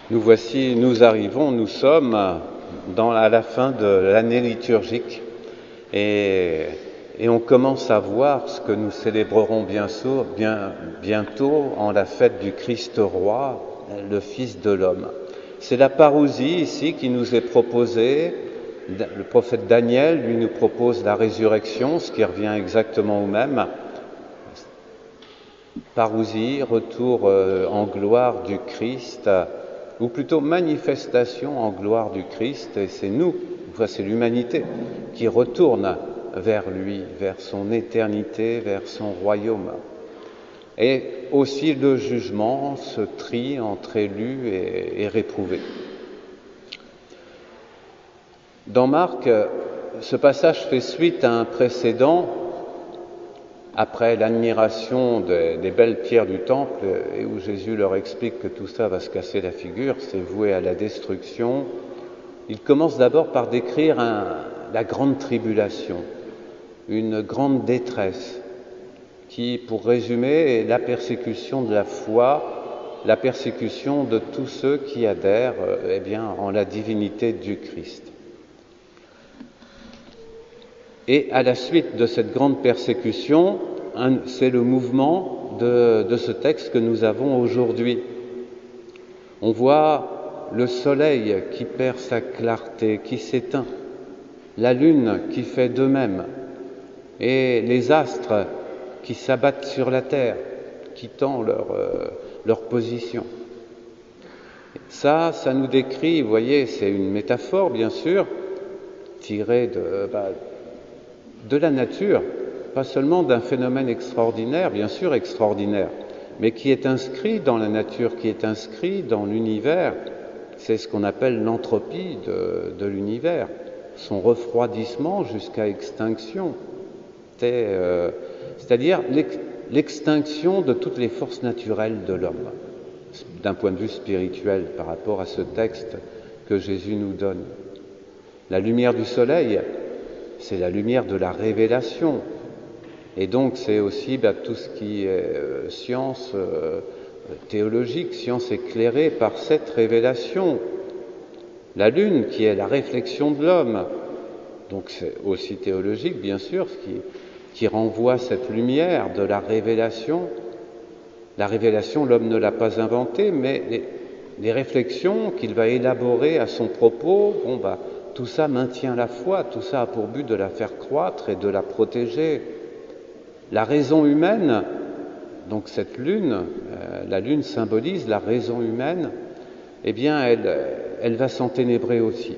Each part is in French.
Nous sommes à la fin de l'année liturgique et on commence à voir ce que nous célébrerons bientôt en la fête du Christ roi, le Fils de l'homme. C'est la parousie ici qui nous est proposée. Le prophète Daniel, lui, nous propose la résurrection, ce qui revient exactement au même. Parousie, retour en gloire du Christ, ou plutôt manifestation en gloire du Christ, et c'est nous, c'est l'humanité, qui retourne vers lui, vers son éternité, vers son royaume. Et aussi le jugement se trie entre élus et réprouvés. Dans Marc, ce passage fait suite à un précédent. Après l'admiration des belles pierres du temple, et où Jésus leur explique que tout ça va se casser la figure, c'est voué à la destruction, il commence d'abord par décrire la grande tribulation, une grande détresse, qui, pour résumer, est la persécution de la foi, la persécution de tous ceux qui adhèrent en la divinité du Christ. Et à la suite de cette grande persécution, c'est le mouvement de ce texte que nous avons aujourd'hui. On voit le soleil qui perd sa clarté, qui s'éteint, la lune qui fait de même, et les astres qui s'abattent sur la terre, quittant leur position. Ça nous décrit, vous voyez, c'est une métaphore bien sûr, tirée de la nature, pas seulement d'un phénomène extraordinaire, bien sûr extraordinaire, mais qui est inscrit dans la nature, qui est inscrit dans l'univers. C'est ce qu'on appelle l'entropie de l'univers, son refroidissement jusqu'à extinction. C'est-à-dire l'extinction de toutes les forces naturelles de l'homme, d'un point de vue spirituel, par rapport à ce texte que Jésus nous donne. La lumière du soleil, c'est la lumière de la révélation. Et donc c'est aussi tout ce qui est science théologique, science éclairée par cette révélation. La lune qui est la réflexion de l'homme, donc c'est aussi théologique bien sûr, qui renvoie cette lumière de la révélation. La révélation, l'homme ne l'a pas inventée, mais les réflexions qu'il va élaborer à son propos, tout ça maintient la foi, tout ça a pour but de la faire croître et de la protéger. La raison humaine, donc cette lune, la lune symbolise la raison humaine, elle va s'enténébrer aussi.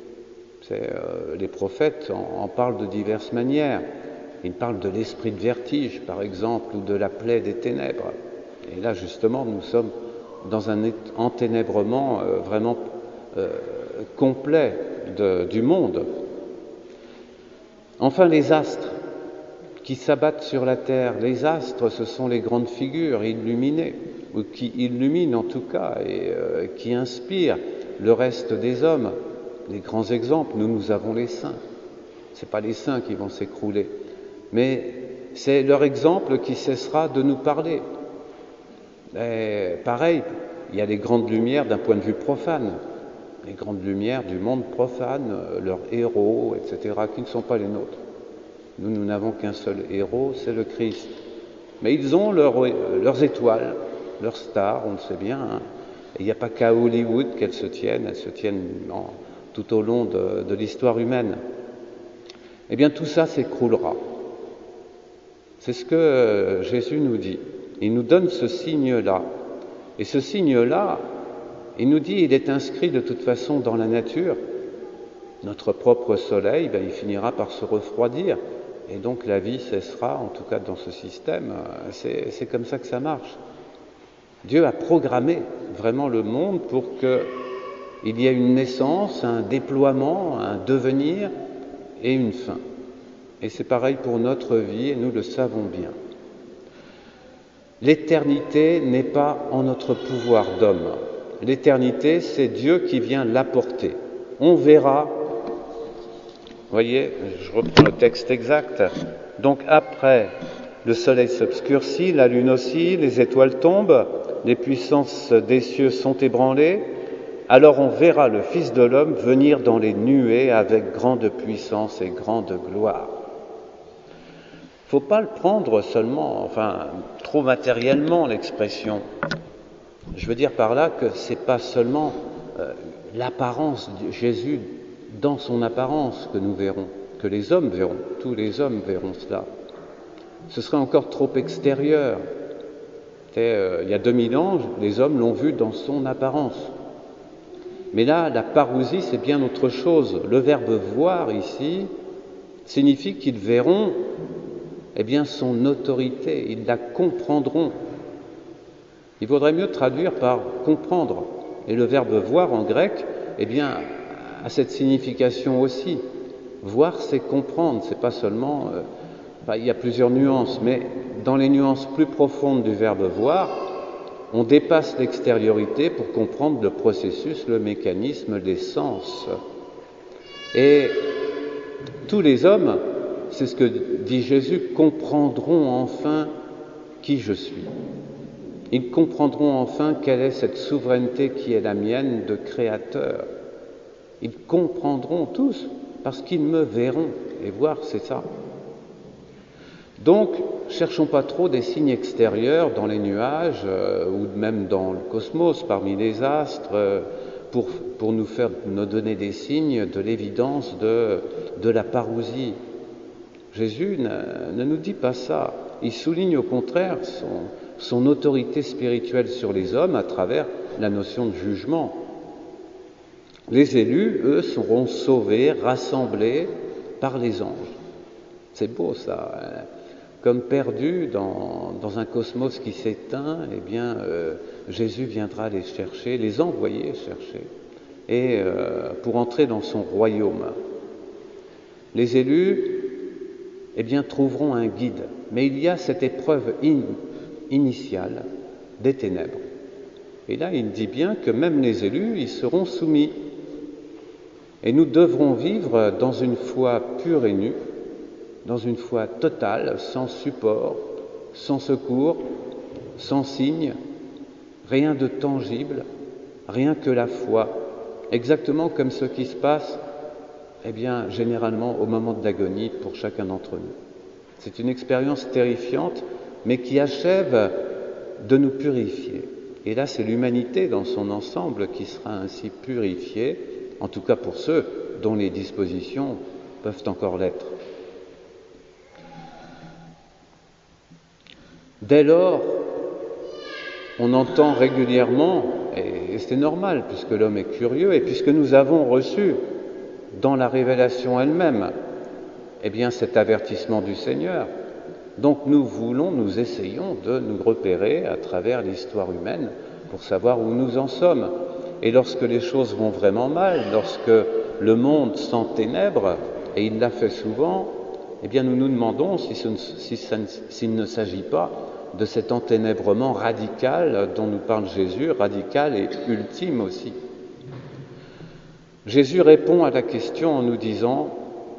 Les prophètes en parlent de diverses manières. Ils parlent de l'esprit de vertige, par exemple, ou de la plaie des ténèbres. Et là, justement, nous sommes dans un enténèbrement vraiment complet du monde. Enfin, les astres qui s'abattent sur la terre. Les astres, ce sont les grandes figures illuminées, ou qui illuminent en tout cas, et qui inspirent le reste des hommes. Les grands exemples, nous avons les saints. Ce n'est pas les saints qui vont s'écrouler, mais c'est leur exemple qui cessera de nous parler. Et pareil, il y a les grandes lumières d'un point de vue profane, les grandes lumières du monde profane, leurs héros, etc., qui ne sont pas les nôtres. Nous n'avons qu'un seul héros, c'est le Christ. Mais ils ont leurs étoiles, leurs stars, on le sait bien. Et il n'y a pas qu'à Hollywood qu'elles se tiennent tout au long de l'histoire humaine. Eh bien, tout ça s'écroulera. C'est ce que Jésus nous dit. Il nous donne ce signe-là. Et ce signe-là, il nous dit, il est inscrit de toute façon dans la nature. Notre propre soleil, il finira par se refroidir. Et donc la vie cessera, en tout cas dans ce système. C'est comme ça que ça marche. Dieu a programmé vraiment le monde pour qu'il y ait une naissance, un déploiement, un devenir et une fin. Et c'est pareil pour notre vie, et nous le savons bien. L'éternité n'est pas en notre pouvoir d'homme. L'éternité, c'est Dieu qui vient l'apporter. On verra. Vous voyez, je reprends le texte exact. Donc après, le soleil s'obscurcit, la lune aussi, les étoiles tombent, les puissances des cieux sont ébranlées, alors on verra le Fils de l'homme venir dans les nuées avec grande puissance et grande gloire. Il ne faut pas le prendre seulement, trop matériellement l'expression. Je veux dire par là que ce n'est pas seulement l'apparence de Jésus dans son apparence que nous verrons, que les hommes verront, tous les hommes verront cela. Ce serait encore trop extérieur. Il y a 2000 ans, les hommes l'ont vu dans son apparence. Mais là, la parousie, c'est bien autre chose. Le verbe « voir » ici signifie qu'ils verront son autorité, ils la comprendront. Il vaudrait mieux traduire par « comprendre ». Et le verbe « voir » en grec, a cette signification aussi. Voir, c'est comprendre, c'est pas seulement... il y a plusieurs nuances, mais dans les nuances plus profondes du verbe « voir », on dépasse l'extériorité pour comprendre le processus, le mécanisme, les sens. Et tous les hommes, c'est ce que dit Jésus, comprendront enfin qui je suis. Ils comprendront enfin quelle est cette souveraineté qui est la mienne de créateur. Ils comprendront tous parce qu'ils me verront. Et voir, c'est ça. Donc, cherchons pas trop des signes extérieurs dans les nuages ou même dans le cosmos, parmi les astres, pour nous donner des signes de l'évidence de la parousie. Jésus ne nous dit pas ça. Il souligne au contraire son autorité spirituelle sur les hommes à travers la notion de jugement. Les élus, eux, seront sauvés, rassemblés par les anges. C'est beau ça. Comme perdus dans un cosmos qui s'éteint, Jésus viendra les chercher, les envoyer chercher, et pour entrer dans son royaume. Les élus, trouveront un guide, mais il y a cette épreuve initiale des ténèbres. Et là, il dit bien que même les élus, ils seront soumis. Et nous devrons vivre dans une foi pure et nue, dans une foi totale, sans support, sans secours, sans signe, rien de tangible, rien que la foi, exactement comme ce qui se passe, généralement au moment de l'agonie pour chacun d'entre nous. C'est une expérience terrifiante, mais qui achève de nous purifier. Et là, c'est l'humanité dans son ensemble qui sera ainsi purifiée, en tout cas pour ceux dont les dispositions peuvent encore l'être. Dès lors, on entend régulièrement, et c'est normal puisque l'homme est curieux, et puisque nous avons reçu dans la révélation elle-même, cet avertissement du Seigneur. Donc nous essayons de nous repérer à travers l'histoire humaine pour savoir où nous en sommes. Et lorsque les choses vont vraiment mal, lorsque le monde s'enténèbre, et il l'a fait souvent, nous nous demandons s'il ne s'agit pas de cet enténèbrement radical dont nous parle Jésus, radical et ultime aussi. Jésus répond à la question en nous disant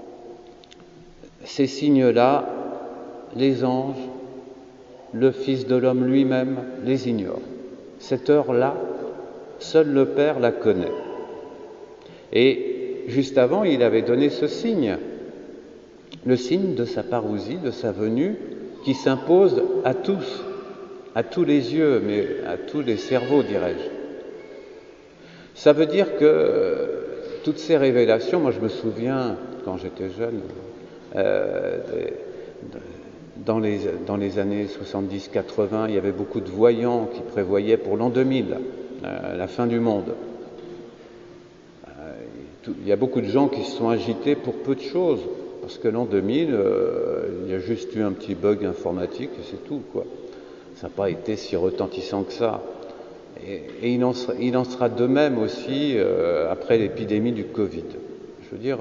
« Ces signes-là, les anges, le Fils de l'homme lui-même les ignorent. Cette heure-là, seul le Père la connaît. » Et juste avant, il avait donné ce signe, le signe de sa parousie, de sa venue, qui s'impose à tous les yeux, mais à tous les cerveaux, dirais-je. Ça veut dire que toutes ces révélations, moi je me souviens, quand j'étais jeune, dans les années 70-80, il y avait beaucoup de voyants qui prévoyaient pour l'an 2000 la fin du monde. Il y a beaucoup de gens qui se sont agités pour peu de choses, parce que l'an 2000, il y a juste eu un petit bug informatique et c'est tout, quoi. Ça n'a pas été si retentissant que ça. Et il en sera de même aussi après l'épidémie du Covid. Je veux dire,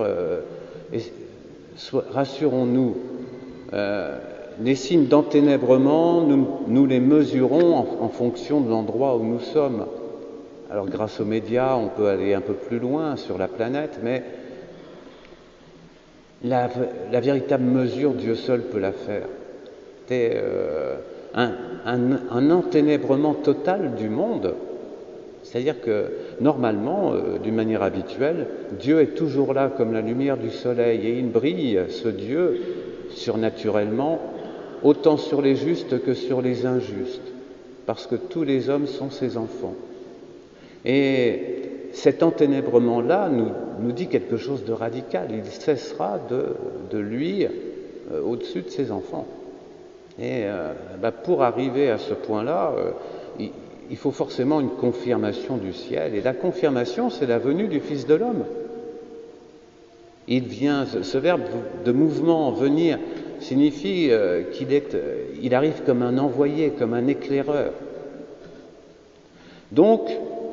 rassurons-nous, les signes d'enténèbrement, nous les mesurons en fonction de l'endroit où nous sommes. Alors grâce aux médias, on peut aller un peu plus loin sur la planète, mais la véritable mesure, Dieu seul peut la faire. C'est un enténèbrement total du monde, C'est-à-dire que, normalement, d'une manière habituelle, Dieu est toujours là comme la lumière du soleil, et il brille, ce Dieu, surnaturellement, autant sur les justes que sur les injustes, parce que tous les hommes sont ses enfants. Et cet enténèbrement-là nous dit quelque chose de radical. Il cessera de luire au-dessus de ses enfants. Et pour arriver à ce point-là, il faut forcément une confirmation du ciel. Et la confirmation, c'est la venue du Fils de l'homme. Il vient, ce verbe de mouvement, venir, signifie qu'il arrive comme un envoyé, comme un éclaireur. Donc,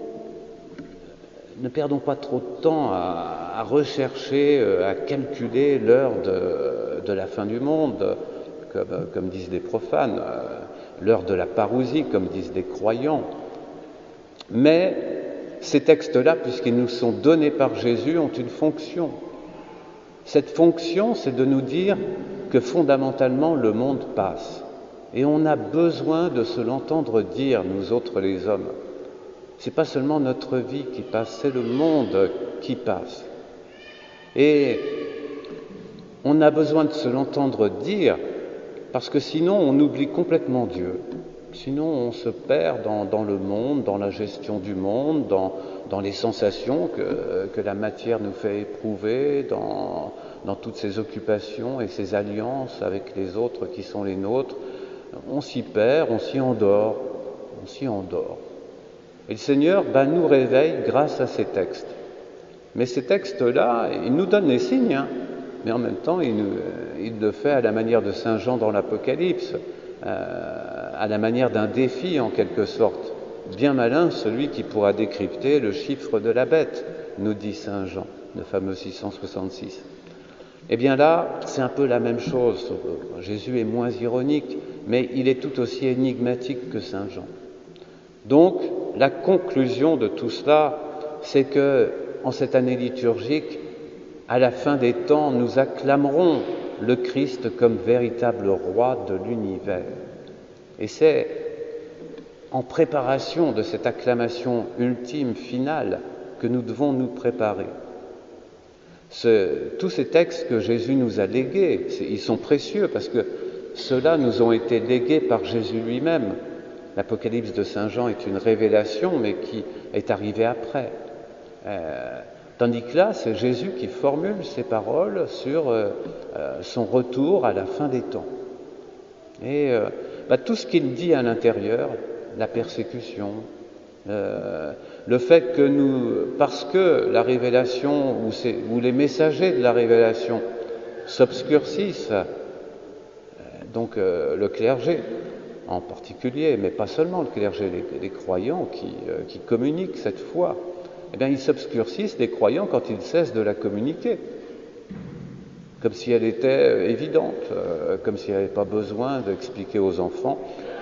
ne perdons pas trop de temps à rechercher, à calculer l'heure de la fin du monde, comme disent des profanes, l'heure de la parousie, comme disent des croyants. Mais ces textes-là, puisqu'ils nous sont donnés par Jésus, ont une fonction. Cette fonction, c'est de nous dire que fondamentalement, le monde passe. Et on a besoin de se l'entendre dire, nous autres les hommes. C'est pas seulement notre vie qui passe, c'est le monde qui passe. Et on a besoin de se l'entendre dire, parce que sinon on oublie complètement Dieu. Sinon on se perd dans le monde, dans la gestion du monde, dans les sensations que la matière nous fait éprouver, dans toutes ces occupations et ces alliances avec les autres qui sont les nôtres. On s'y perd, on s'y endort. Et le Seigneur nous réveille grâce à ces textes. Mais ces textes-là, il nous donne les signes, mais en même temps, il le fait à la manière de Saint Jean dans l'Apocalypse, à la manière d'un défi en quelque sorte. Bien malin celui qui pourra décrypter le chiffre de la bête, nous dit Saint Jean, le fameux 666. Eh bien là, c'est un peu la même chose. Jésus est moins ironique, mais il est tout aussi énigmatique que Saint Jean. Donc, la conclusion de tout cela, c'est que, en cette année liturgique, à la fin des temps, nous acclamerons le Christ comme véritable roi de l'univers. Et c'est en préparation de cette acclamation ultime, finale, que nous devons nous préparer. Tous ces textes que Jésus nous a légués, ils sont précieux parce que ceux-là nous ont été légués par Jésus lui-même. L'Apocalypse de Saint Jean est une révélation, mais qui est arrivée après. Tandis que là, c'est Jésus qui formule ces paroles sur son retour à la fin des temps. Et tout ce qu'il dit à l'intérieur, la persécution, le fait que parce que la révélation, ou les messagers de la révélation s'obscurcissent, donc le clergé en particulier, mais pas seulement le clergé, les croyants qui communiquent cette foi, eh bien ils s'obscurcissent, les croyants, quand ils cessent de la communiquer, comme si elle était évidente, comme s'il n'y avait pas besoin d'expliquer aux enfants